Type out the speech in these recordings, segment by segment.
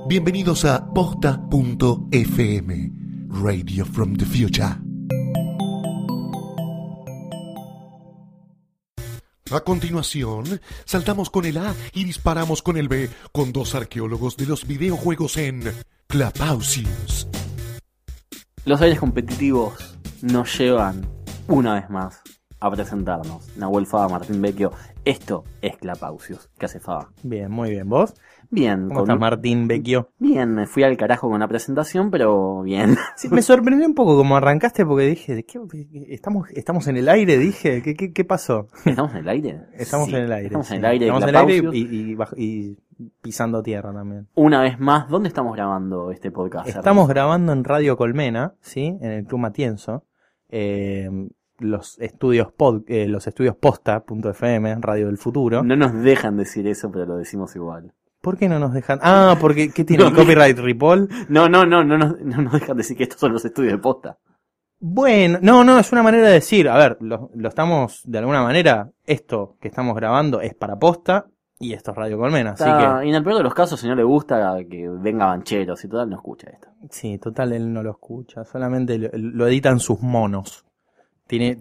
Bienvenidos a Posta.fm, Radio from the Future. A continuación, saltamos con el A y disparamos con el B, con dos arqueólogos de los videojuegos en Clubhouse. Los aires competitivos nos llevan, una vez más, a presentarnos. Nahuel Faba, Martín Vecchio, esto es Clubhouse. ¿Qué hace Faba? Bien, muy bien. ¿Vos? Bien. ¿Cómo estás, Martín Vecchio? Bien, me fui al carajo con la presentación, pero bien. Sí, me sorprendió un poco como arrancaste porque dije, ¿de qué estamos en el aire? Dije, ¿qué pasó? ¿Estamos en el aire? Estamos en el aire. Estamos sí. en el aire. Estamos en el aire y pisando tierra también. Una vez más, ¿dónde estamos grabando este podcast? Estamos grabando en Radio Colmena, ¿sí? En el Club Matienzo. Los estudios Posta.fm, Radio del Futuro. No nos dejan decir eso, pero lo decimos igual. ¿Por qué no nos dejan? Ah, porque ¿qué tiene el copyright Ripoll? No nos dejan decir que estos son los estudios de Posta. Bueno, no, es una manera de decir, a ver, lo estamos, de alguna manera, esto que estamos grabando es para Posta y esto es Radio Colmena, así que... Y en el peor de los casos, si no le gusta que venga Bancheros y total, no escucha esto. Sí, total, él no lo escucha, solamente lo editan sus monos. Tiene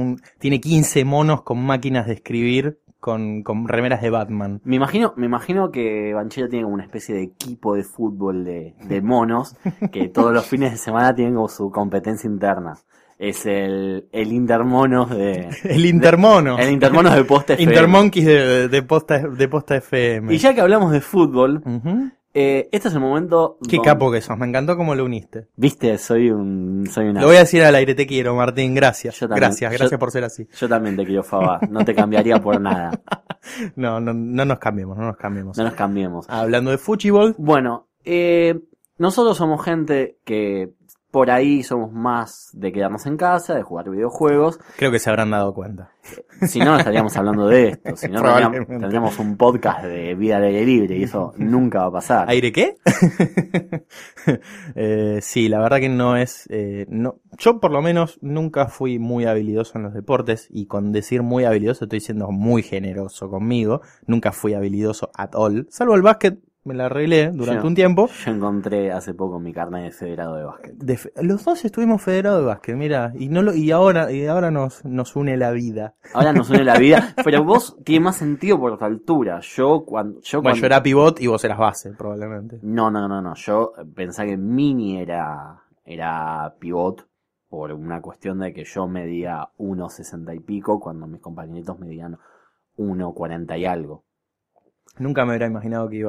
15 monos con máquinas de escribir con remeras de Batman. Me imagino que Banchero tiene como una especie de equipo de fútbol de monos que todos los fines de semana tienen como su competencia interna. Es el Intermonos de... El Intermonos. El Intermonos de Posta FM. Intermonkeys de Posta FM. Y ya que hablamos de fútbol, Uh-huh. Este es el momento... Qué capo que sos, me encantó cómo lo uniste. Viste, soy una... Lo voy a decir al aire, te quiero, Martín, gracias. Yo también, gracias por ser así. Yo también te quiero, Faba, no te cambiaría por nada. No nos cambiemos. No nos cambiemos. Hablando de fútbol. Bueno, nosotros somos gente que por ahí somos más de quedarnos en casa, de jugar videojuegos. Creo que se habrán dado cuenta. Si no, estaríamos hablando de esto. Si no, tendríamos un podcast de vida al aire libre y eso nunca va a pasar. ¿Aire qué? Sí, la verdad que no es... no. Yo por lo menos nunca fui muy habilidoso en los deportes y con decir muy habilidoso estoy siendo muy generoso conmigo. Nunca fui habilidoso at all, salvo el básquet. Me la arreglé durante un tiempo. Yo encontré hace poco mi carnet de federado de básquet. Los dos estuvimos federados de básquet, mira, y ahora nos une la vida. Ahora nos une la vida, pero vos tiene más sentido por tu altura. Yo era pivot y vos eras base, probablemente. No. Yo pensaba que Mini era pivot por una cuestión de que yo medía 1.60 y pico cuando mis compañeritos medían 1.40 y algo. Nunca me hubiera imaginado que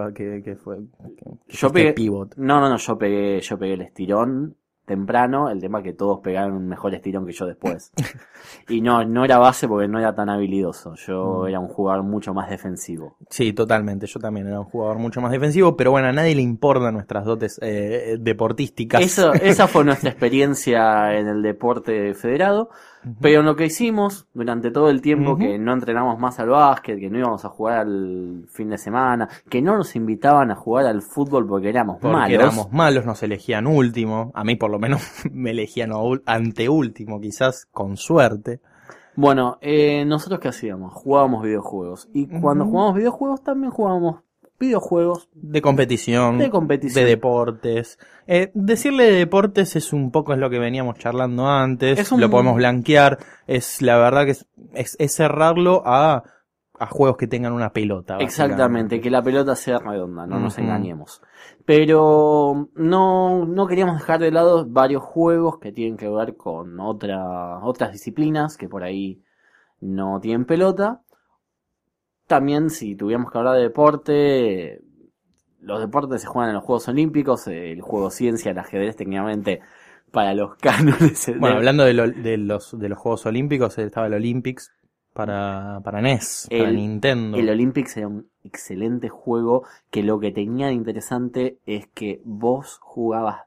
yo pegué pivot. No, yo pegué el estirón temprano, el tema que todos pegaron un mejor estirón que yo después. Y no era base porque no era tan habilidoso, yo era un jugador mucho más defensivo. Sí, totalmente, yo también era un jugador mucho más defensivo, pero bueno, a nadie le importan nuestras dotes deportísticas. Esa fue nuestra experiencia en el deporte federado. Pero lo que hicimos durante todo el tiempo que no entrenamos más al básquet, que no íbamos a jugar al fin de semana, que no nos invitaban a jugar al fútbol porque éramos malos, nos elegían último, a mí por lo menos me elegían anteúltimo, quizás con suerte. Bueno, nosotros ¿qué hacíamos? Jugábamos videojuegos, y cuando jugábamos videojuegos también jugábamos videojuegos de competición, de deportes. Decirle de deportes es lo que veníamos charlando antes, lo podemos blanquear, es la verdad que es cerrarlo a juegos que tengan una pelota. Exactamente, que la pelota sea redonda, no nos engañemos. Pero no queríamos dejar de lado varios juegos que tienen que ver con otras disciplinas que por ahí no tienen pelota. También, si tuviéramos que hablar de deporte, los deportes se juegan en los Juegos Olímpicos, el juego ciencia, el ajedrez técnicamente para los cánones. Bueno, hablando de los Juegos Olímpicos, estaba el Olympics para NES, para Nintendo. El Olympics era un excelente juego que lo que tenía de interesante es que vos jugabas,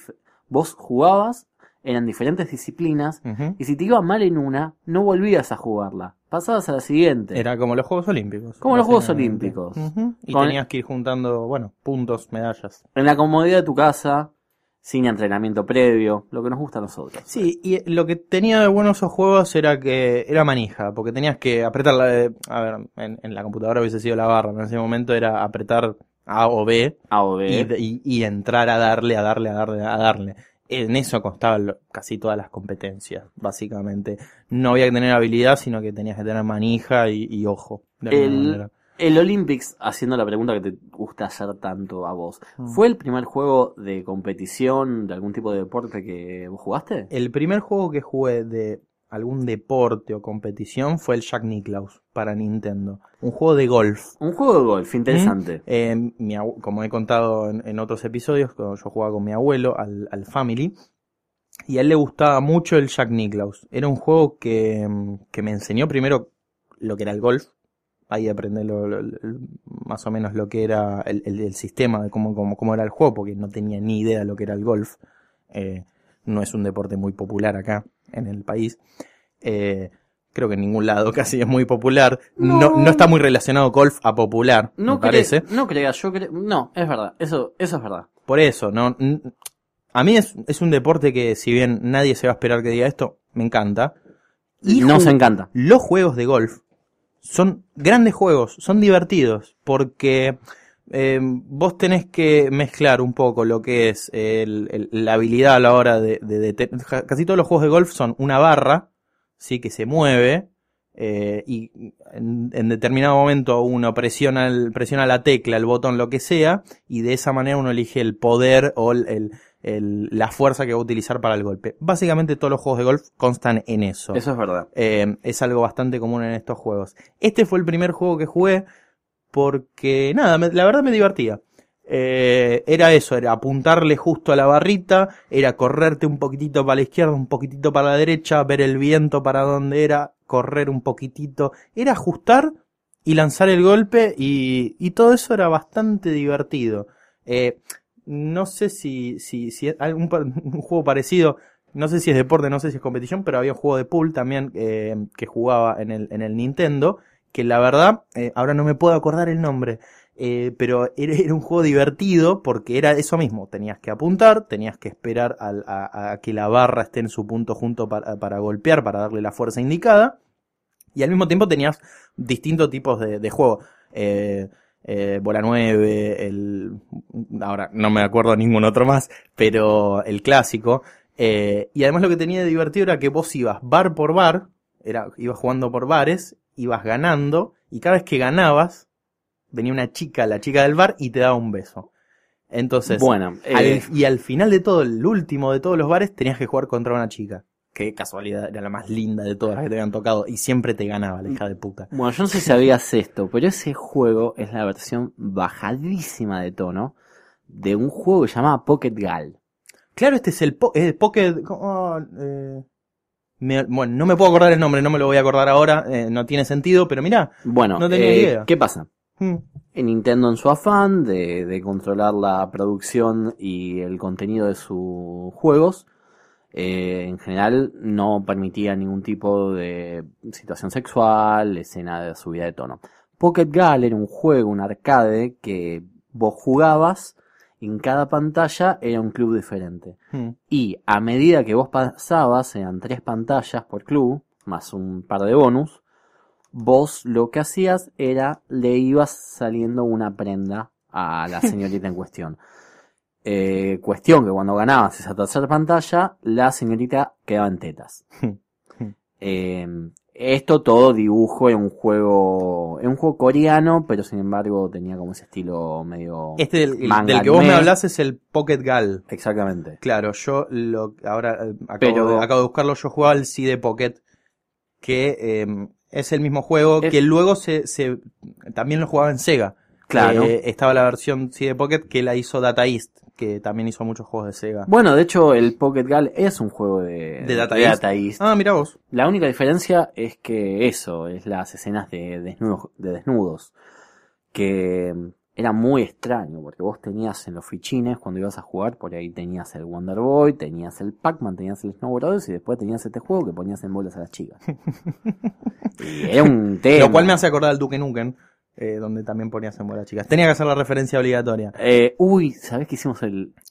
eran diferentes disciplinas, y si te iba mal en una, no volvías a jugarla. Pasabas a la siguiente. Era como los Juegos Olímpicos. Como los Juegos Olímpicos. Y tenías que ir juntando, puntos, medallas. En la comodidad de tu casa, sin entrenamiento previo, lo que nos gusta a nosotros. Sí, y lo que tenía de bueno esos juegos era que era manija, porque tenías que apretar en la computadora hubiese sido la barra, pero en ese momento era apretar A o B, A o B. y entrar a darle. En eso constaban casi todas las competencias, básicamente. No había que tener habilidad, sino que tenías que tener manija y ojo. De alguna manera. El Olympics, haciendo la pregunta que te gusta hacer tanto a vos, ¿fue el primer juego de competición de algún tipo de deporte que vos jugaste? El primer juego que jugué de algún deporte o competición fue el Jack Nicklaus para Nintendo. Un juego de golf. Un juego de golf, interesante. Como he contado en otros episodios, yo jugaba con mi abuelo al Family, y a él le gustaba mucho el Jack Nicklaus. Era un juego que me enseñó primero lo que era el golf. Ahí aprendí más o menos lo que era el sistema de cómo era el juego, porque no tenía ni idea de lo que era el golf. No es un deporte muy popular acá en el país. Creo que en ningún lado casi es muy popular. No está muy relacionado golf a popular, me parece. No creas, no, es verdad, eso es verdad. Por eso, no. A mí es un deporte que, si bien nadie se va a esperar que diga esto, me encanta. Y nos encanta. Los juegos de golf son grandes juegos, son divertidos, porque vos tenés que mezclar un poco lo que es la habilidad a la hora de casi todos los juegos de golf son una barra, sí, que se mueve, y en determinado momento uno presiona la tecla, el botón, lo que sea, y de esa manera uno elige el poder o la fuerza que va a utilizar para el golpe. Básicamente todos los juegos de golf constan en eso. Eso es verdad. Es algo bastante común en estos juegos. Este fue el primer juego que jugué porque, nada, la verdad me divertía. Era eso, era apuntarle justo a la barrita, era correrte un poquitito para la izquierda, un poquitito para la derecha, ver el viento para dónde era, correr un poquitito, era ajustar y lanzar el golpe, y todo eso era bastante divertido. No sé si un juego parecido, no sé si es deporte, no sé si es competición, pero había un juego de pool también que jugaba en el Nintendo, que la verdad, ahora no me puedo acordar el nombre, pero era un juego divertido porque era eso mismo, tenías que apuntar, tenías que esperar a que la barra esté en su punto junto para golpear, para darle la fuerza indicada, y al mismo tiempo tenías distintos tipos de juego. Bola 9, ahora no me acuerdo ningún otro más, pero el clásico, y además lo que tenía de divertido era que vos ibas bar por bar, ibas jugando por bares, ibas ganando, y cada vez que ganabas venía una chica, la chica del bar, y te daba un beso. Entonces, bueno, y al final de todo, el último de todos los bares, tenías que jugar contra una chica. Qué casualidad, era la más linda de todas las que te habían tocado, y siempre te ganaba la hija de puta. Bueno, yo no sé si sabías esto, pero ese juego es la versión bajadísima de tono de un juego que se llama Pocket Gal. Claro, este es el Pocket... bueno, no me puedo acordar el nombre, no me lo voy a acordar ahora, no tiene sentido, pero mirá, bueno, no tenía idea. ¿Qué pasa? En Nintendo, en su afán de controlar la producción y el contenido de sus juegos, en general no permitía ningún tipo de situación sexual, escena de subida de tono. Pocket Gal era un juego, un arcade, que vos jugabas, en cada pantalla era un club diferente. Y a medida que vos pasabas, eran 3 pantallas por club, más un par de bonus, vos lo que hacías era, le ibas saliendo una prenda a la señorita en cuestión. Cuestión que cuando ganabas esa tercera pantalla, la señorita quedaba en tetas. Esto todo dibujo en un juego coreano, pero sin embargo tenía como ese estilo medio del que vos me hablás es el Pocket Gal. Exactamente. Claro, yo ahora acabo de buscarlo, yo jugaba el CD Pocket, que es el mismo juego que luego también lo jugaba en Sega. Claro. Estaba la versión CD Pocket que la hizo Data East, que también hizo muchos juegos de Sega. Bueno, de hecho el Pocket Gal es un juego de Data East. Ah, mirá vos. La única diferencia es que eso, es las escenas de desnudos, que era muy extraño, porque vos tenías en los fichines, cuando ibas a jugar, por ahí tenías el Wonder Boy, tenías el Pac-Man, tenías el Snow Brothers, y después tenías este juego que ponías en bolas a las chicas. Y era un tema. Lo cual me hace acordar al Duke Nukem, donde también ponías en bolas chicas. Tenía que hacer la referencia obligatoria. ¿Sabés que hicimos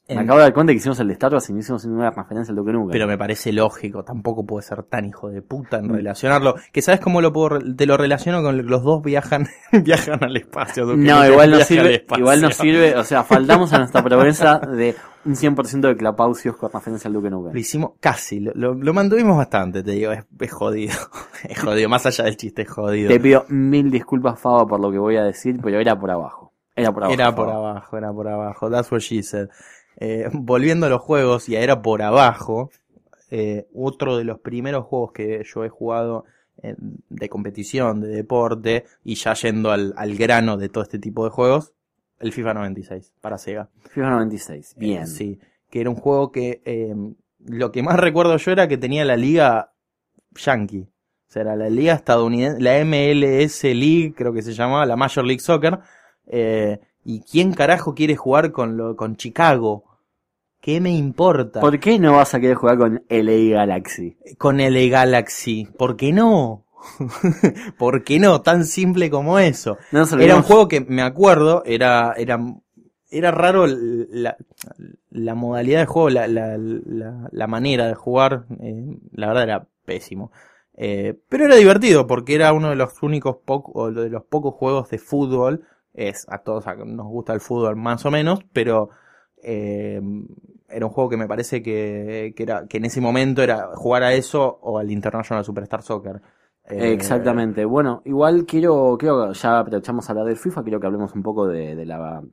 Me acabo de dar cuenta que hicimos el de Star Wars y no hicimos ninguna referencia al Duke Nukem. Pero me parece lógico, tampoco puede ser tan hijo de puta en relacionarlo. Que sabes cómo te lo relaciono con los dos viajan al espacio. Duke No, Nukem igual no viaja al sirve, espacio. igual no sirve, o sea, faltamos a nuestra promesa de un 100% de clapausios con referencia al Duke Lo Nukem. hicimos casi, lo mantuvimos bastante, te digo, es jodido. Es jodido, más allá del chiste, es jodido. Te pido 1000 disculpas, Faba, por lo que voy a decir, pero era por abajo. Era por Faba. abajo, that's what she said. Volviendo a los juegos, y era por abajo, otro de los primeros juegos que yo he jugado de competición, de deporte, y ya yendo al grano de todo este tipo de juegos, el FIFA 96 para Sega. FIFA 96, bien. Sí, que era un juego que lo que más recuerdo yo era que tenía la liga yankee. O sea, era la liga estadounidense, la MLS League, creo que se llamaba, la Major League Soccer. ¿Y quién carajo quiere jugar con Chicago? ¿Qué me importa? ¿Por qué no vas a querer jugar con LA Galaxy? Con LA Galaxy. ¿Por qué no? ¿Por qué no? Tan simple como eso. No nos Era olvidemos- un juego que me acuerdo, era raro la modalidad de juego, la manera de jugar, la verdad era pésimo. Pero era divertido porque era uno de los únicos de los pocos juegos de fútbol. A todos nos gusta el fútbol más o menos, pero era un juego que me parece que en ese momento era jugar a eso o al International Superstar Soccer. Exactamente. Bueno, igual quiero ya aprovechamos a hablar del FIFA, quiero que hablemos un poco de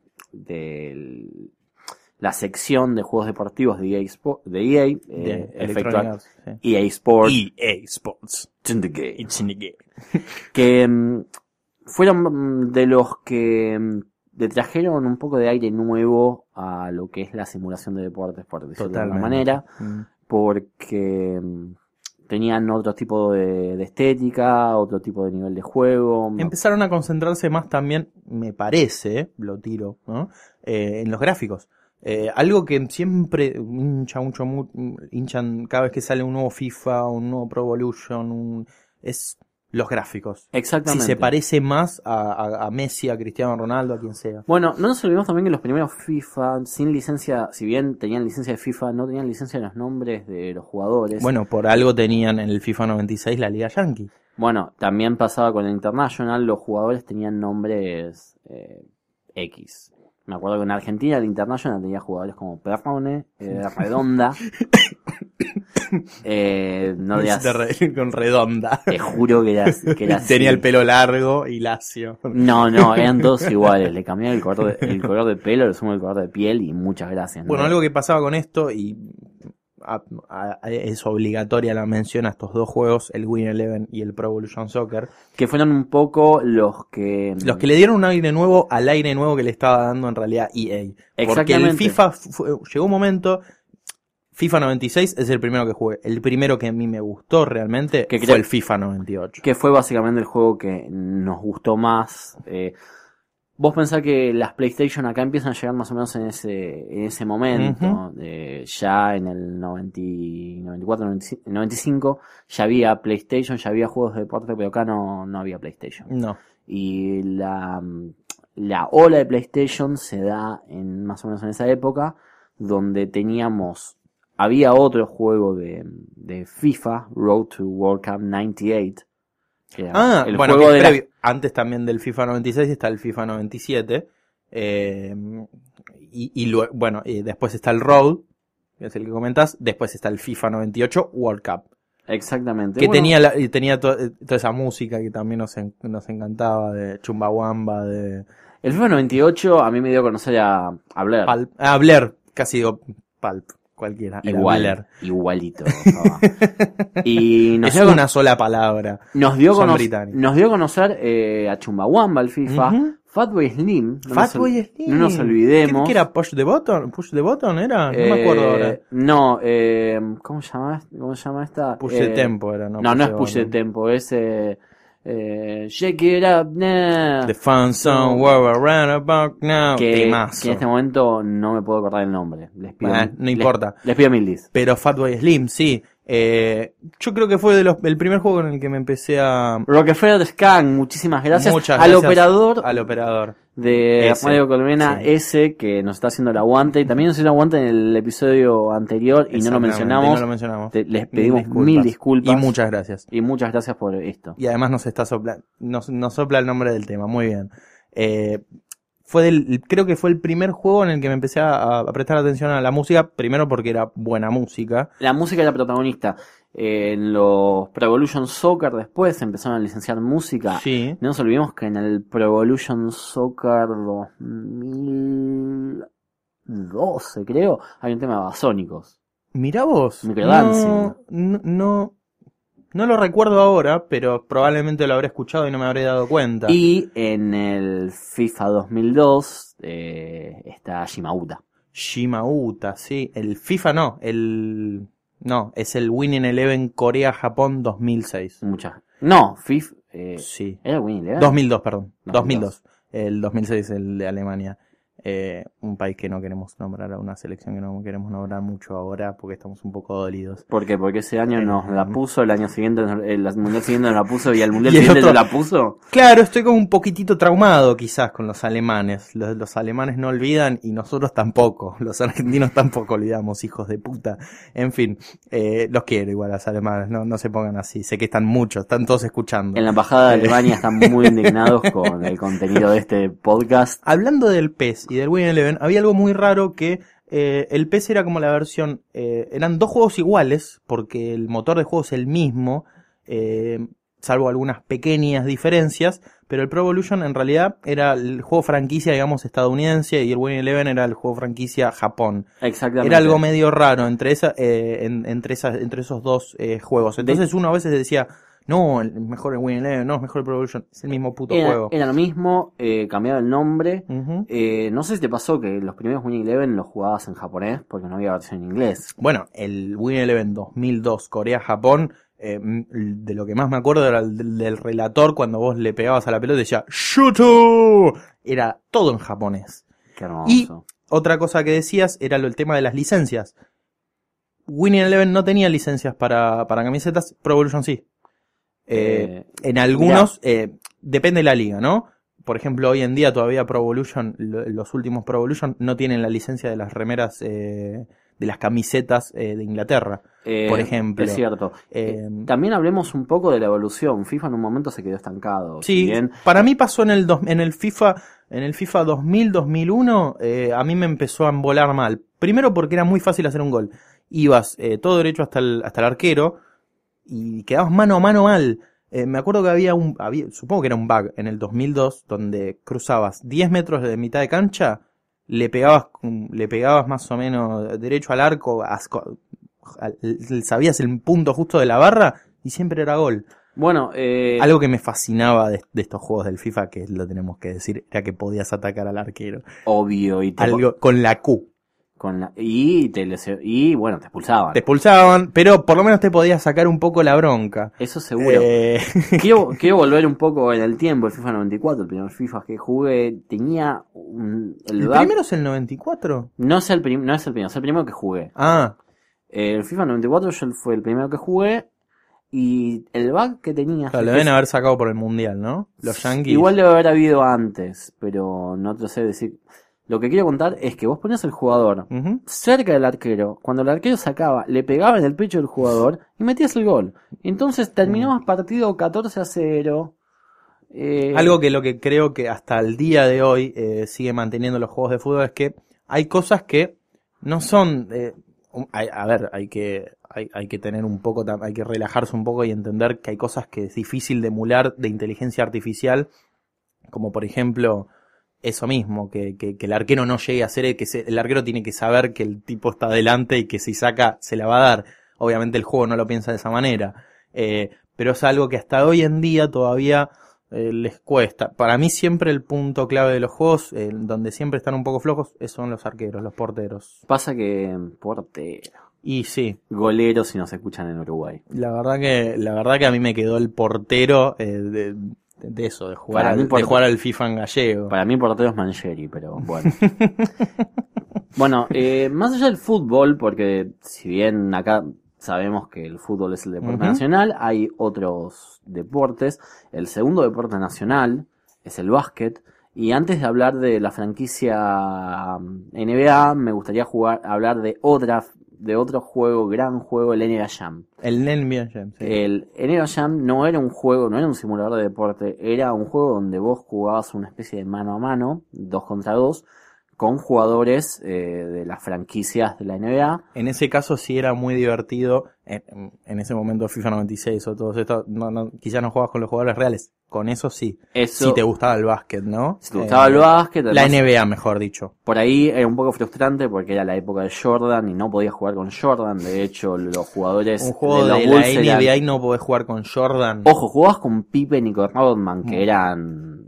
la sección de juegos deportivos de EA, de efectuada Electronic Arts, sí. EA Sports, EA Sports. It's in the game. It's in the game. Que fueron de los que le trajeron un poco de aire nuevo a lo que es la simulación de deportes, por decirlo de alguna manera, porque tenían otro tipo de estética, otro tipo de nivel de juego. Empezaron a concentrarse más también, me parece, lo tiro, ¿no? En los gráficos. Algo que siempre hinchan cada vez que sale un nuevo FIFA, un nuevo Pro Evolution, es los gráficos. Exactamente. Si se parece más a Messi, a Cristiano Ronaldo, a quien sea. Bueno, no nos olvidemos también que los primeros FIFA, sin licencia, si bien tenían licencia de FIFA, no tenían licencia de los nombres de los jugadores. Bueno, por algo tenían en el FIFA 96 la Liga Yankee. Bueno, también pasaba con el International, los jugadores tenían nombres X. Me acuerdo que en Argentina el International tenía jugadores como Perrone, Redonda. No digas, Con redonda. te juro que era Tenía así. el pelo largo y lacio. No, eran todos iguales. Le cambiaban el color de pelo, le sumo el color de piel y muchas gracias. ¿no? Bueno, algo que pasaba con esto, y es obligatoria la mención a estos dos juegos, el Win Eleven y el Pro Evolution Soccer, Que fueron un poco los que le dieron un aire nuevo al aire nuevo que le estaba dando en realidad EA. Porque el Exactamente. FIFA llegó un momento, FIFA 96 es el primero que jugué. El primero que a mí me gustó realmente Que fue creo- el FIFA 98. que fue básicamente el juego que nos gustó más. Vos pensás que las PlayStation acá empiezan a llegar más o menos en ese momento. Ya en el 94, 95 ya había PlayStation, ya había juegos de deporte, pero acá no había PlayStation. No. Y la ola de PlayStation se da más o menos en esa época, donde había otro juego de FIFA, Road to World Cup 98. Que era el bueno, juego que de previo, antes también del FIFA 96 está el FIFA 97. Y después está el Road, que es el que comentás. Después está el FIFA 98 World Cup. Exactamente. Que Bueno, tenía toda esa música que también nos encantaba, de Chumbawamba, de el FIFA 98 a mí me dio a conocer a Blair. Pulp. Blair, casi digo Pulp, cualquiera. Era Blair. Igualito. Y Es una sola palabra. nos dio Son a británicos. conocer a Chumbawamba, el FIFA. Ujú. Fatboy Slim. Fatboy Slim. No nos olvidemos. ¿Qué era? ¿Push the Button? ¿Push the Button era? No me acuerdo ahora. No, ¿cómo se llama esta? Push the Tempo era, ¿no? No es Push the Tempo, es Shake It Up Now. The fun song we're around about now. que Temazo. en este momento no me puedo acordar el nombre. Les pido, No importa. Les pido 1000 dis. Pero Fatboy Slim, sí. Yo creo que fue el primer juego en el que me empecé a... Rockefeller Scan, muchísimas gracias. Muchas al gracias operador al operador. de Ese, Radio Colmena, sí. ese que nos está haciendo el aguante, y también nos hizo el aguante en el episodio anterior y no lo mencionamos. No lo mencionamos. Les pedimos mil disculpas. Y muchas gracias. Y muchas gracias por esto. Y además nos sopla el nombre del tema, muy bien. Creo que fue el primer juego en el que me empecé a prestar atención a la música, primero porque era buena música. La música era protagonista. En los Pro Evolution Soccer después empezaron a licenciar música. Sí. No nos olvidemos que en el Pro Evolution Soccer 2012, creo, hay un tema de Babasónicos. Mirá vos. Microdancing. No lo recuerdo ahora, pero probablemente lo habré escuchado y no me habré dado cuenta. Y en el FIFA 2002 está Shimauta. Shimauta, sí. El FIFA no, es el Winning Eleven Corea-Japón 2006. No, FIFA... Sí. ¿Era Winning Eleven? 2002, perdón. 2002. 2002. El 2006 el de Alemania. Un país que no queremos nombrar, una selección que no queremos nombrar mucho ahora porque estamos un poco dolidos. ¿Por qué? Porque ese año nos la puso, el año siguiente, el mundial siguiente nos la puso y el mundial Y el siguiente otro- nos la puso. Claro, estoy como un poquitito traumado quizás con los alemanes. Los alemanes no olvidan y nosotros tampoco. Los argentinos tampoco olvidamos, hijos de puta. En fin, los quiero igual a los alemanes, no se pongan así. Sé que están todos escuchando. En la embajada de Alemania están muy indignados con el contenido de este podcast. Hablando del PES y del Win Eleven, había algo muy raro que el PES era como la versión, eran dos juegos iguales, porque el motor de juego es el mismo, salvo algunas pequeñas diferencias, pero el Pro Evolution en realidad era el juego franquicia, digamos, estadounidense, y el Win Eleven era el juego franquicia Japón. Exactamente. Era algo medio raro entre entre esos dos juegos. Entonces uno a veces decía, no, el mejor el Win Eleven, no, es mejor el Pro Evolution, es el mismo puto juego. Era lo mismo, cambiaba el nombre. Ujú. No sé si te pasó que los primeros Winning Eleven los jugabas en japonés porque no había versión en inglés. Bueno, el Win Eleven 2002 Corea-Japón, de lo que más me acuerdo era del relator cuando vos le pegabas a la pelota y decía ¡Shuto! Era todo en japonés. Qué hermoso. Y otra cosa que decías era el tema de las licencias. Winning Eleven no tenía licencias para camisetas, Pro Evolution sí. En algunos, depende de la liga, ¿no? Por ejemplo, hoy en día todavía Pro Evolution, los últimos Pro Evolution no tienen la licencia de las remeras, de las camisetas de Inglaterra, por ejemplo. Es cierto. También hablemos un poco de la evolución. FIFA en un momento se quedó estancado. Sí, Si bien, para mí pasó en el FIFA 2000-2001, a mí me empezó a embolar mal. Primero porque era muy fácil hacer un gol. Ibas todo derecho hasta el arquero y quedabas mano a mano mal. Me acuerdo que supongo que era un bug en el 2002 donde cruzabas 10 metros de mitad de cancha, le pegabas más o menos derecho al arco, sabías el punto justo de la barra y siempre era gol. bueno, Algo que me fascinaba de estos juegos del FIFA, que lo tenemos que decir, era que podías atacar al arquero. obvio. Algo con la Q. Y bueno, te expulsaban. Te expulsaban, pero por lo menos te podías sacar un poco la bronca. Eso seguro. Quiero volver un poco en el tiempo. El FIFA 94, el primer FIFA que jugué, tenía ¿El bug. primero es el 94? No es el primero, es el primero que jugué. Ah, El FIFA 94 fue el primero que jugué. Y el bug que tenía... claro, lo deben haber sacado por el Mundial, ¿no? Los Yankees. Igual debe haber habido antes, pero no te sé decir. Lo que quiero contar es que vos ponías al jugador Ujú. cerca del arquero. Cuando el arquero sacaba, le pegaba en el pecho del jugador y metías el gol. Entonces terminabas partido 14-0. Algo que lo que creo que hasta el día de hoy sigue manteniendo los juegos de fútbol es que hay cosas que no son... hay que tener un poco, hay que relajarse un poco y entender que hay cosas que es difícil de emular de inteligencia artificial, como por ejemplo eso mismo, que el arquero no llegue a hacer, el arquero tiene que saber que el tipo está adelante y que si saca se la va a dar. Obviamente el juego no lo piensa de esa manera, pero es algo que hasta hoy en día todavía les cuesta. Para mí siempre el punto clave de los juegos, donde siempre están un poco flojos, son los arqueros, los porteros. Pasa que portero. Y sí, Goleros si nos escuchan en Uruguay. la verdad que a mí me quedó el portero de eso, de jugar al FIFA en gallego. Para mí portero es Mancheri, pero bueno. Bueno, más allá del fútbol, porque si bien acá sabemos que el fútbol es el deporte Ujú. nacional, hay otros deportes. El segundo deporte nacional es el básquet. Y antes de hablar de la franquicia NBA, me gustaría hablar de otro juego, gran juego, el NBA Jam. El NBA Jam, sí. El NBA Jam no era un juego, no era un simulador de deporte, era un juego donde vos jugabas una especie de mano a mano, 2 contra 2, con jugadores de las franquicias de la NBA. En ese caso sí era muy divertido. En ese momento FIFA 96 o todo esto, quizás no jugabas con los jugadores reales. Con eso sí. Eso, si te gustaba el básquet, ¿no? Si te gustaba el básquet. La Además, NBA, mejor dicho. por ahí era un poco frustrante porque era la época de Jordan y no podías jugar con Jordan. De hecho, los jugadores Un juego de de los la Bulls NBA y no podés jugar con Jordan. Ojo, jugabas con Pippen y con Rodman, que eran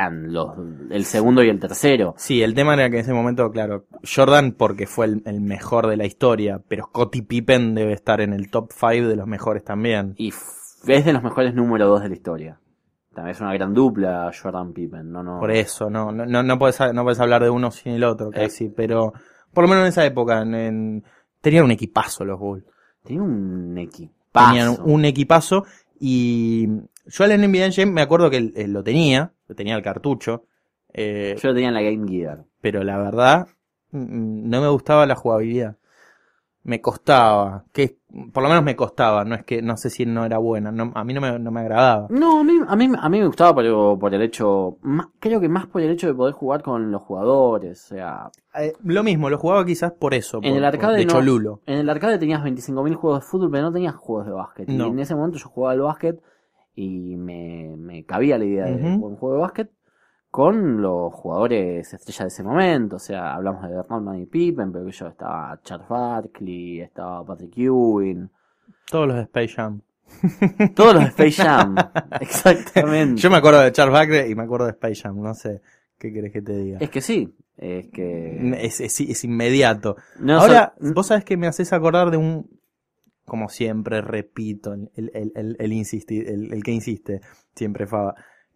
el segundo y el tercero. Sí, el tema era que en ese momento, claro, Jordan porque fue el mejor de la historia, pero Scottie Pippen debe estar en el top 5 de los mejores también. Y es de los mejores número 2 de la historia. También es una gran dupla Jordan Pippen, no. Por eso, no podés hablar de uno sin el otro, casi, pero por lo menos en esa época tenían un equipazo los Bulls. Tenían un equipazo. Tenían un equipazo y yo al NBA Jam me acuerdo que lo tenía el cartucho. Yo lo tenía en la Game Gear. Pero la verdad, no me gustaba la jugabilidad. Me costaba, por lo menos me costaba, no sé si no era buena, a mí no me agradaba. No, a mí me gustaba por el hecho, creo que más por el hecho de poder jugar con los jugadores, o sea... Lo mismo, lo jugaba quizás por eso, en el arcade de cholulo. En el arcade tenías 25.000 juegos de fútbol, pero no tenías juegos de básquet. No. Y en ese momento yo jugaba al básquet y me cabía la idea de jugar un juego de básquet con los jugadores estrellas de ese momento. O sea, hablamos de Rodman y Pippen, pero yo estaba Charles Barkley, estaba Patrick Ewing. Todos los de Space Jam. Todos los de Space Jam, exactamente. Yo me acuerdo de Charles Barkley y me acuerdo de Space Jam, no sé qué querés que te diga. Es que sí, es que... Es inmediato. No, ahora, vos sabés que me haces acordar de como siempre repito, el que insiste, siempre Faba.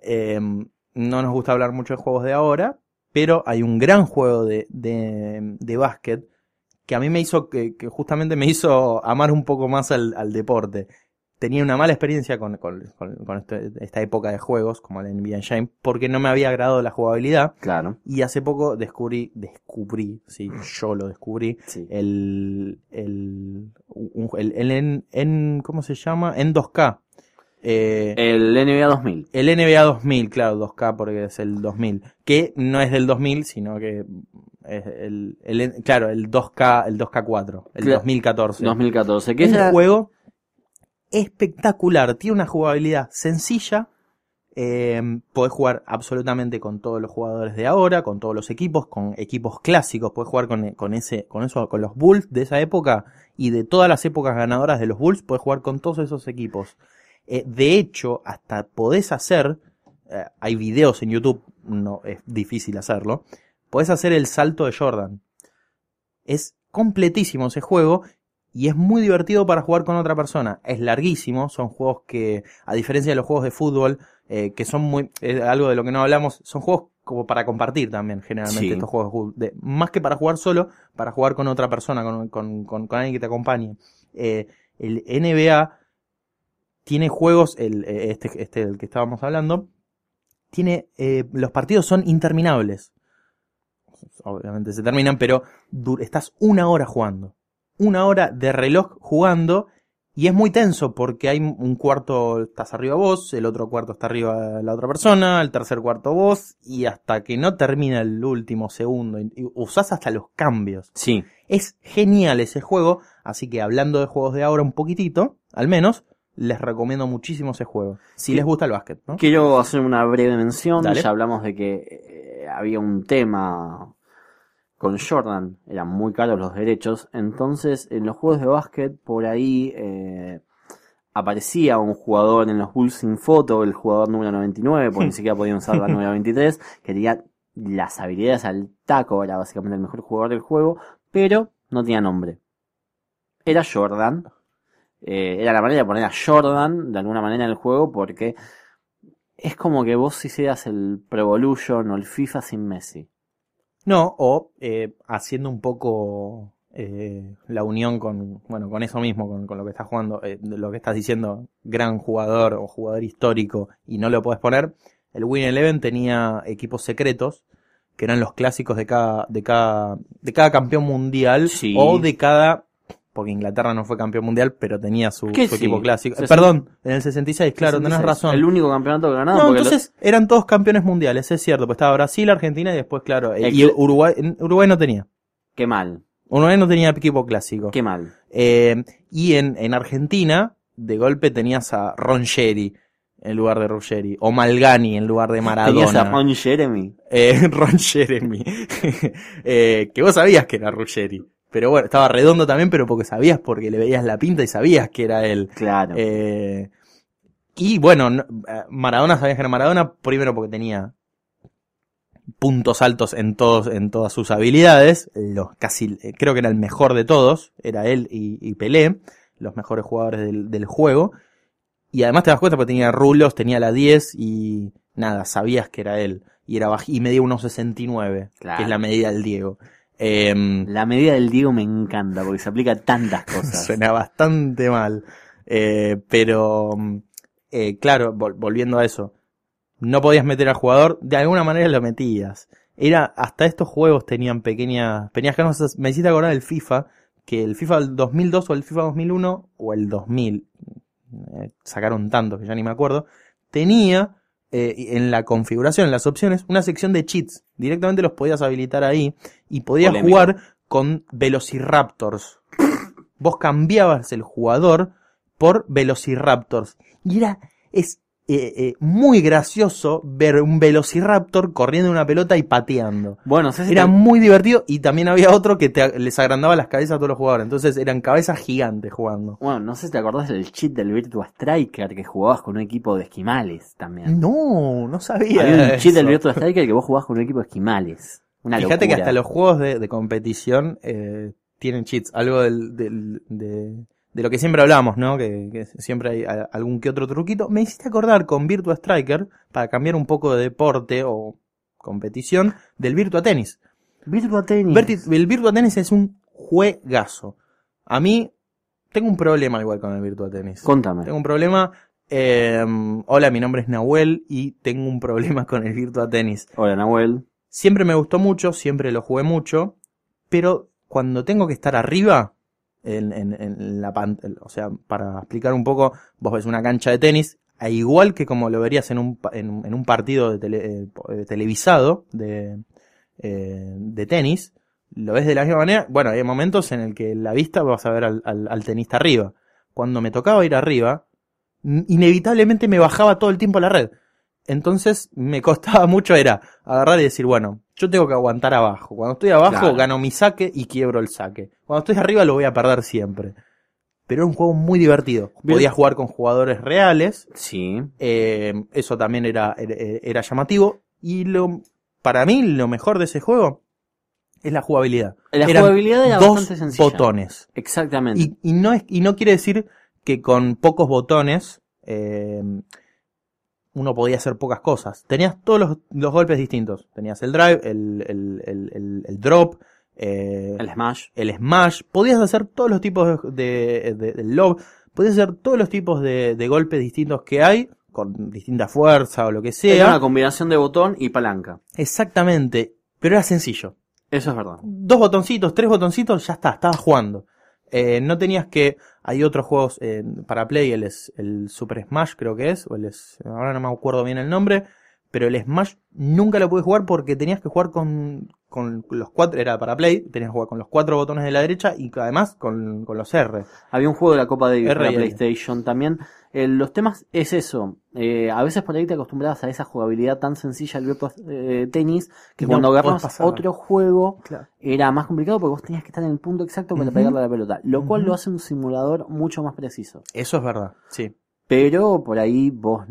No nos gusta hablar mucho de juegos de ahora, pero hay un gran juego de básquet que a mí me hizo, que justamente me hizo amar un poco más al deporte. Tenía una mala experiencia con esta época de juegos, como el NBA Jam, porque no me había agradado la jugabilidad. Claro. Y hace poco descubrí, sí, yo lo descubrí, Sí. ¿cómo se llama? En 2K. El NBA 2000. El NBA 2000, claro, 2K porque es el 2000, que no es del 2000, sino que es el 2K, el 2K4, el 2014. 2014, que es un juego espectacular, tiene una jugabilidad sencilla, podés jugar absolutamente con todos los jugadores de ahora, con todos los equipos, con equipos clásicos, podés jugar con los Bulls de esa época y de todas las épocas ganadoras de los Bulls, podés jugar con todos esos equipos. De hecho, hasta podés hacer, hay videos en YouTube, no es difícil hacerlo, podés hacer el salto de Jordan. Es completísimo ese juego y es muy divertido para jugar con otra persona. Es larguísimo, son juegos que, a diferencia de los juegos de fútbol, que son algo de lo que no hablamos, son juegos como para compartir también, generalmente, sí. Estos juegos, más que para jugar solo, para jugar con otra persona, con alguien que te acompañe. El NBA tiene juegos, este del que estábamos hablando, los partidos son interminables. Obviamente se terminan, pero estás 1 hora jugando. 1 hora de reloj jugando y es muy tenso porque hay un cuarto estás arriba vos, el otro cuarto está arriba la otra persona, el tercer cuarto vos y hasta que no termina el último segundo y usás hasta los cambios. Sí. Es genial ese juego, así que hablando de juegos de ahora un poquitito, al menos, les recomiendo muchísimo ese juego. Si les gusta el básquet, ¿no? Quiero hacer una breve mención. Dale. Ya hablamos de que había un tema con Jordan. Eran muy caros los derechos. Entonces, en los juegos de básquet, por ahí aparecía un jugador en los Bulls sin foto, el jugador número 99, porque ni siquiera podían usar la número 23, que tenía las habilidades al taco, era básicamente el mejor jugador del juego, pero no tenía nombre. Era Jordan. Era la manera de poner a Jordan de alguna manera en el juego, porque es como que vos hicieras el Pro Evolution o el FIFA sin Messi. No, o haciendo un poco la unión con eso mismo, con lo que estás jugando, lo que estás diciendo, gran jugador o jugador histórico, y no lo podés poner. El Win Eleven tenía equipos secretos, que eran los clásicos de cada campeón mundial, Sí. o de cada, porque Inglaterra no fue campeón mundial, pero tenía su ¿Qué equipo sí? clásico. 60. Perdón, en el 66, claro, 66. tenés razón. El único campeonato que ganaron. No, porque entonces eran todos campeones mundiales, es cierto, pues estaba Brasil, Argentina y después, claro, y Uruguay no tenía. Qué mal, Uruguay no tenía equipo clásico. qué mal. Y en Argentina, de golpe tenías a Ron Sherry en lugar de Ruggeri, o Malgani en lugar de Tenías a Maradona. Ron Jeremy. Ron Jeremy. Que vos sabías que era Ruggeri. Pero bueno, estaba redondo también, pero porque le veías la pinta y sabías que era él. Claro. Y bueno, Maradona, sabías que era Maradona, primero porque tenía puntos altos en todas sus habilidades, creo que era el mejor de todos, era él y Pelé, los mejores jugadores del juego, y además te das cuenta porque tenía rulos, tenía la 10 y nada, sabías que era él, y medía 1,69, Claro. que es la medida del Diego. La medida del Diego me encanta porque se aplica a tantas cosas. Suena bastante mal, pero claro, volviendo a eso, no podías meter al jugador, de alguna manera lo metías. Hasta estos juegos tenían pequeñas cosas. Me hiciste acordar del FIFA, que el FIFA del 2002 o el FIFA 2001 o el 2000, sacaron tantos que ya ni me acuerdo, tenía en la configuración, en las opciones, una sección de cheats. Directamente los podías habilitar ahí y podías Polémico. jugar con Velociraptors. Vos cambiabas el jugador por Velociraptors. Y es muy gracioso ver un Velociraptor corriendo una pelota y pateando. Bueno, no sé si Era muy divertido y también había otro que les agrandaba las cabezas a todos los jugadores. Entonces eran cabezas gigantes jugando. Bueno, no sé si te acordás del cheat del Virtua Striker que jugabas con un equipo de esquimales también. No sabía. Había un cheat eso. del Virtua Striker que vos jugabas con un equipo de esquimales. Una Fíjate que locura. hasta los juegos de competición tienen cheats. Algo de lo que siempre hablamos, ¿no? Que siempre hay algún que otro truquito. Me hiciste acordar con Virtua Striker, para cambiar un poco de deporte o competición, del Virtua Tennis. Virtua Tennis. El Virtua Tennis es un juegazo. A mí, tengo un problema igual con el Virtua Tennis. Contame. Tengo un problema. Hola, mi nombre es Nahuel y tengo un problema con el Virtua Tennis. Hola, Nahuel. Siempre me gustó mucho, siempre lo jugué mucho, pero cuando tengo que estar arriba, en la pantalla, o sea, para explicar un poco, vos ves una cancha de tenis, e igual que como lo verías en un partido televisado de tenis, lo ves de la misma manera. Bueno, hay momentos en el que en la vista vas a ver al tenista arriba. Cuando me tocaba ir arriba, inevitablemente me bajaba todo el tiempo a la red. Entonces me costaba mucho era agarrar y decir, bueno, yo tengo que aguantar abajo. Cuando estoy abajo Claro. gano mi saque y quiebro el saque. Cuando estoy arriba lo voy a perder siempre. Pero era un juego muy divertido. Bien. Podías jugar con jugadores reales. Sí. Eso también era llamativo. Y para mí lo mejor de ese juego es la jugabilidad. La Eran jugabilidad era dos bastante sencilla. botones. Exactamente. Y no quiere decir que con pocos botones uno podía hacer pocas cosas. Tenías todos los golpes distintos. Tenías el drive, el drop, El Smash. el smash. Podías hacer todos los tipos del lob. Podías hacer todos los tipos de golpes distintos que hay, con distinta fuerza o lo que Era sea. una combinación de botón y palanca. Exactamente. Pero era sencillo. Eso es verdad. 2 botoncitos, 3 botoncitos, ya está, estabas jugando. No tenías que... Hay otros juegos para Play, el Super Smash creo que es, ahora no me acuerdo bien el nombre, pero el Smash nunca lo pude jugar porque tenías que jugar con los 4, era para Play, tenías que jugar con los 4 botones de la derecha y además con los R. Había un juego de la Copa Davis para R&L. PlayStation también. Los temas es eso. A veces por ahí te acostumbrabas a esa jugabilidad tan sencilla del Virtua Tennis que No cuando podés agarras pasar. otro juego Claro. era más complicado porque vos tenías que estar en el punto exacto para Ujú. pegarle a la pelota. Lo cual Ujú. lo hace un simulador mucho más preciso. Eso es verdad, sí. Pero por ahí vos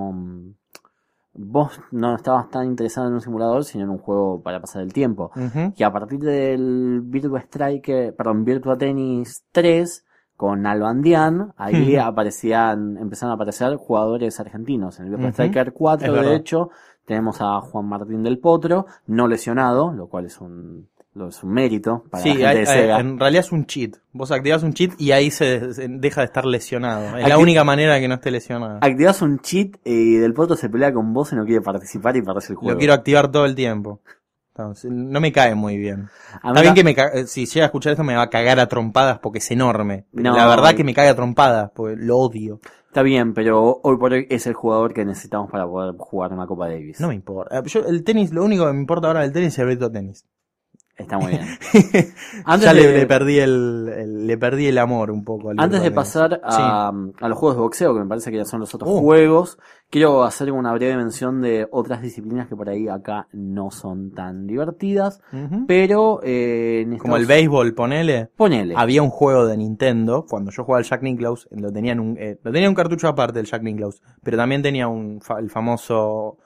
no estabas tan interesado en un simulador sino en un juego para pasar el tiempo. Ujú. Y a partir del Virtua Tennis 3 con Albandián, ahí empezaron a aparecer jugadores argentinos. En el Virtua Ujú. Striker 4, Es de verdad. hecho, tenemos a Juan Martín del Potro, no lesionado, lo cual es un es un mérito para Sí, la gente de Sega. en realidad es un cheat. Vos activás un cheat y ahí se deja de estar lesionado. Es la única manera de que no esté lesionado. Activás un cheat y Del Potro se pelea con vos y no quiere participar y perdés el juego. Lo quiero activar todo el tiempo. Entonces, no me cae muy bien. A mí Está bien que si llega a escuchar esto me va a cagar a trompadas porque es enorme. Pero No. la verdad que me caga a trompadas porque lo odio. Está bien, pero hoy por hoy es el jugador que necesitamos para poder jugar una Copa Davis. No me importa. El tenis, lo único que me importa ahora del tenis es el Virtua Tenis. Está muy bien. Ya le perdí le perdí el amor un poco al Antes de Virtua Tennis. pasar a los juegos de boxeo, que me parece que ya son los otros juegos, quiero hacer una breve mención de otras disciplinas que por ahí acá no son tan divertidas, Ujú. pero Como el béisbol, ponele. Ponele. Había un juego de Nintendo, cuando yo jugaba al Jack Nicklaus, lo tenía un cartucho aparte del Jack Nicklaus, pero también tenía el famoso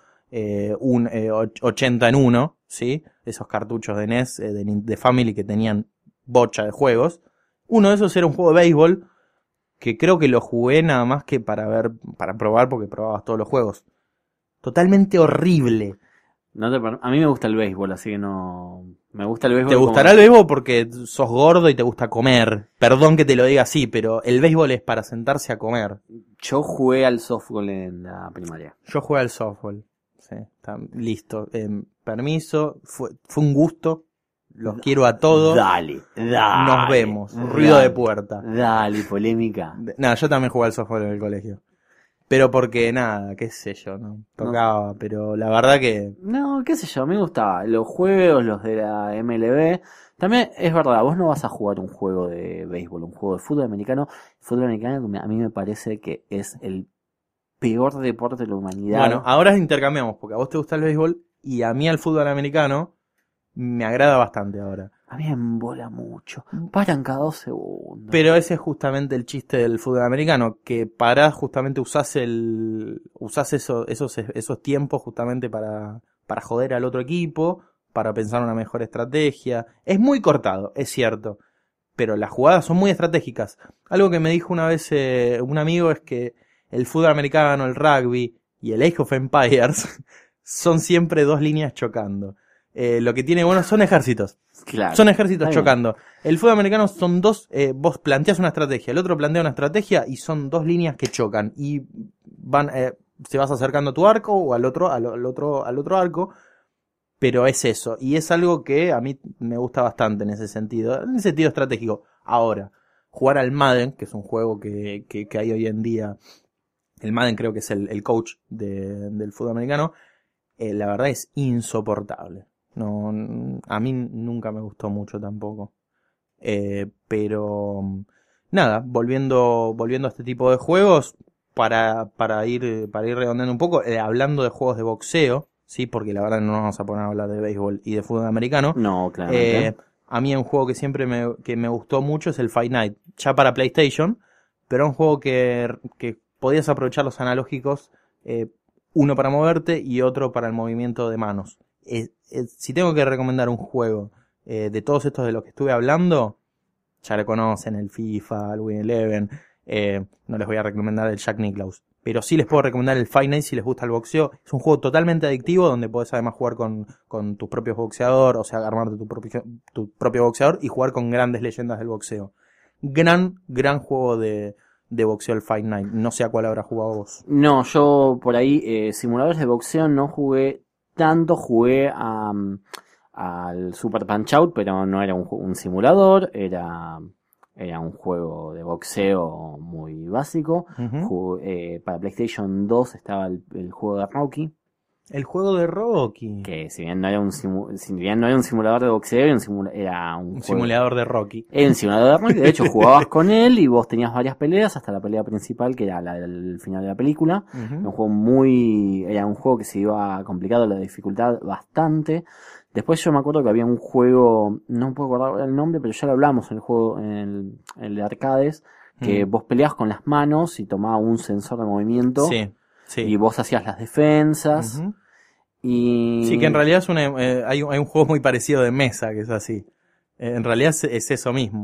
80 en 1, ¿sí? Esos cartuchos de NES, de Family que tenían bocha de juegos. Uno de esos era un juego de béisbol, que creo que lo jugué nada más que para probar, porque probabas todos los juegos. Totalmente horrible. A mí me gusta el béisbol, así que no... Me gusta el béisbol. Te gustará el béisbol porque sos gordo y te gusta comer. Perdón que te lo diga así, pero el béisbol es para sentarse a comer. Yo jugué al softball en la primaria. Yo jugué al softball. Sí, está listo. Permiso, fue un gusto. Los quiero a todos. Dale. Nos vemos. Ruido de puerta. Dale, polémica. Nada, yo también jugué al softball en el colegio. Pero porque nada, qué sé yo, no tocaba, pero la verdad que... No, qué sé yo, me gustaba. Los juegos, los de la MLB. También es verdad, vos no vas a jugar un juego de béisbol, un juego de fútbol americano. El fútbol americano a mí me parece que es el peor deporte de la humanidad. Bueno, ahora intercambiamos, porque a vos te gusta el béisbol y a mí el fútbol americano me agrada bastante ahora. A mí me embola mucho. Paran cada 2 segundos. Pero ese es justamente el chiste del fútbol americano, que parás justamente usás esos tiempos justamente para joder al otro equipo, para pensar una mejor estrategia. Es muy cortado, es cierto, pero las jugadas son muy estratégicas. Algo que me dijo una vez un amigo es que el fútbol americano, el rugby y el Age of Empires son siempre 2 líneas chocando. Lo que tiene bueno son ejércitos. Claro. Son ejércitos chocando. El fútbol americano son 2, vos planteás una estrategia, el otro plantea una estrategia y son 2 líneas que chocan y van, se vas acercando a tu arco o al otro arco, pero es eso. Y es algo que a mí me gusta bastante en ese sentido estratégico. Ahora, jugar al Madden, que es un juego que hay hoy en día, el Madden creo que es el coach del fútbol americano, la verdad es insoportable. No, a mí nunca me gustó mucho tampoco. Pero nada, volviendo a este tipo de juegos, para ir redondeando un poco, hablando de juegos de boxeo, sí, porque la verdad no nos vamos a poner a hablar de béisbol y de fútbol americano. No, claro. A mí un juego que siempre me gustó mucho es el Fight Night, ya para PlayStation, pero un juego que podías aprovechar los analógicos, uno para moverte y otro para el movimiento de manos. Si tengo que recomendar un juego de todos estos de los que estuve hablando, ya lo conocen, el FIFA, el Win Eleven, no les voy a recomendar el Jack Nicklaus, pero sí les puedo recomendar el Fight Night si les gusta el boxeo. Es un juego totalmente adictivo donde podés además jugar con tus propios boxeadores, o sea, armarte tu propio boxeador y jugar con grandes leyendas del boxeo. Gran juego de boxeo el Fight Night. No sé a cuál habrás jugado vos. No, yo por ahí simuladores de boxeo no jugué tanto, jugué al Super Punch Out, pero no era un simulador, era un juego de boxeo muy básico. Uh-huh. Para PlayStation 2 estaba el juego de Rocky. El juego de Rocky. Que si bien no era un simulador de boxeo, era un simulador de Rocky. Era un simulador de Rocky. De hecho, jugabas con él y vos tenías varias peleas hasta la pelea principal, que era la del final de la película. Uh-huh. Era un juego que se iba complicado la dificultad bastante. Después yo me acuerdo que había un juego, no puedo acordar el nombre, pero ya lo hablamos en el juego, en el de arcades, que vos peleabas con las manos y tomaba un sensor de movimiento. Sí. Sí. Y vos hacías las defensas. Uh-huh. Y... Sí, que en realidad hay un juego muy parecido de mesa que es así. En realidad es eso mismo.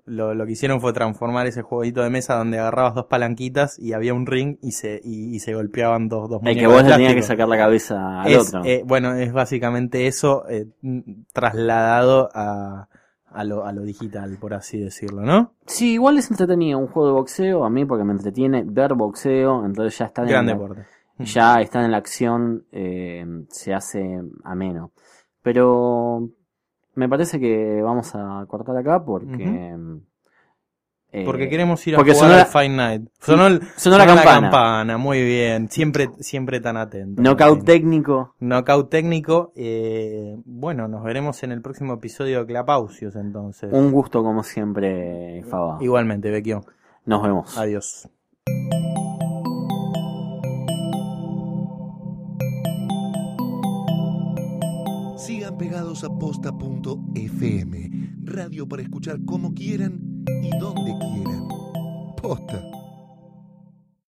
Lo que hicieron fue transformar ese jueguito de mesa donde agarrabas 2 palanquitas y había un ring y se golpeaban dos muñecos. El que vos de le tenías que plástico. sacar la cabeza al otro. Bueno, es básicamente eso trasladado a lo digital, por así decirlo, ¿no? Sí, igual es entretenido un juego de boxeo, a mí porque me entretiene ver boxeo, entonces ya están Gran deporte. ya están en la acción, se hace ameno. Pero me parece que vamos a cortar acá porque... Porque queremos ir a porque jugar sonó al la- Fight Night. sonó la campana. Muy bien. Siempre tan atento. Knockout Martín. técnico. Knockout técnico. Bueno, nos veremos en el próximo episodio de Clapausios, entonces. Un gusto como siempre, Faba. Igualmente, Vecchio. Nos vemos. Adiós. Sigan pegados a posta.fm, radio para escuchar como quieran y donde quieran. Posta.